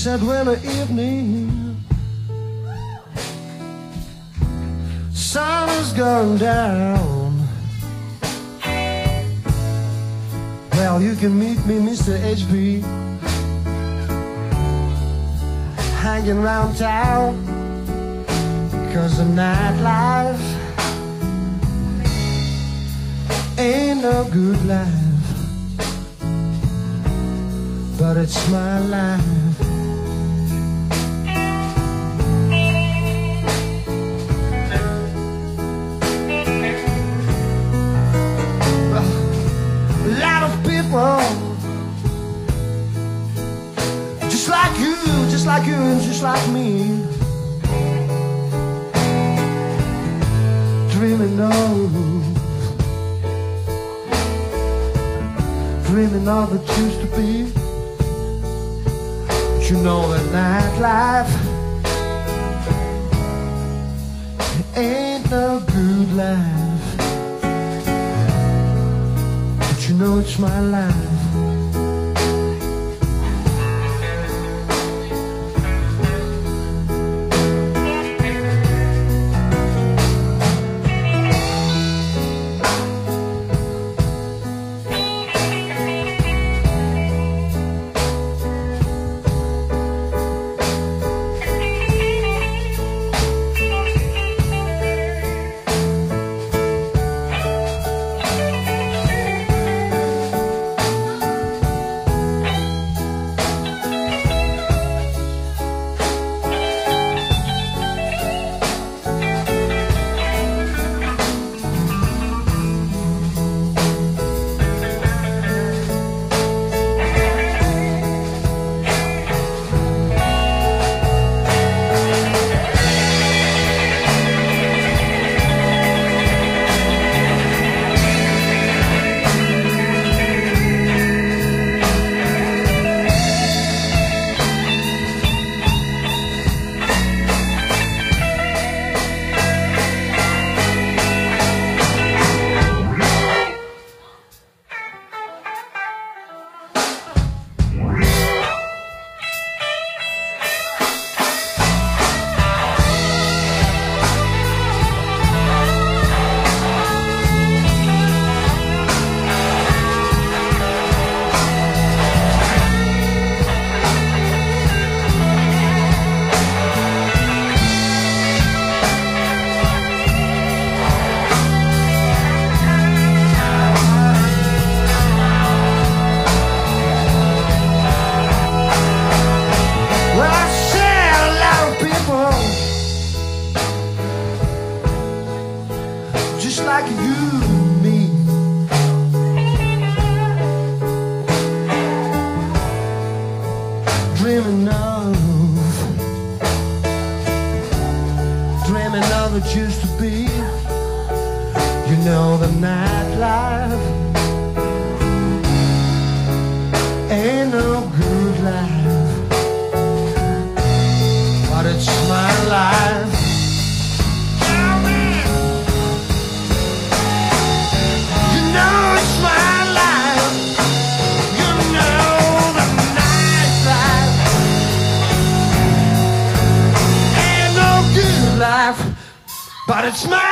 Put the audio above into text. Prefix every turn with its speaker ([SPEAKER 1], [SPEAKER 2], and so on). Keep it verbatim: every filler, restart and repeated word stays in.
[SPEAKER 1] sad winter evening, sun is going down. Well, you can meet me, Mister H B, hanging around town, 'cause the nightlife ain't no good life, but it's my life. A lot of people, just like you, just like you and just like me, dreaming of, dreaming of it used to be. But you know that nightlife ain't no good life, but you know it's my life. Just like you and me, dreaming of, dreaming of it used to be. You know the nightlife ain't no good life, but it's my life. But it's my